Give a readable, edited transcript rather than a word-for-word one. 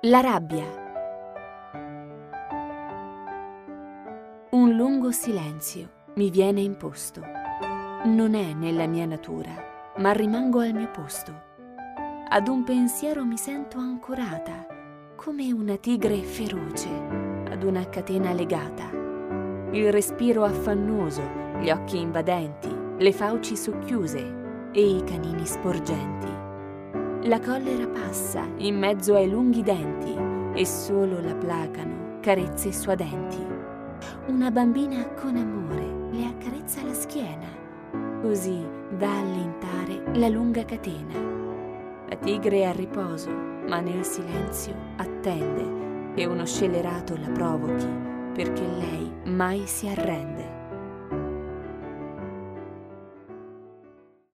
La rabbia. Un lungo silenzio mi viene imposto. Non è nella mia natura, ma rimango al mio posto. Ad un pensiero mi sento ancorata, come una tigre feroce, ad una catena legata. Il respiro affannoso, gli occhi invadenti, le fauci socchiuse e i canini sporgenti. La collera passa in mezzo ai lunghi denti e solo la placano carezze suadenti. Una bambina con amore le accarezza la schiena, così va a allentare la lunga catena. La tigre è a riposo, ma nel silenzio attende che uno scellerato la provochi, perché lei mai si arrende.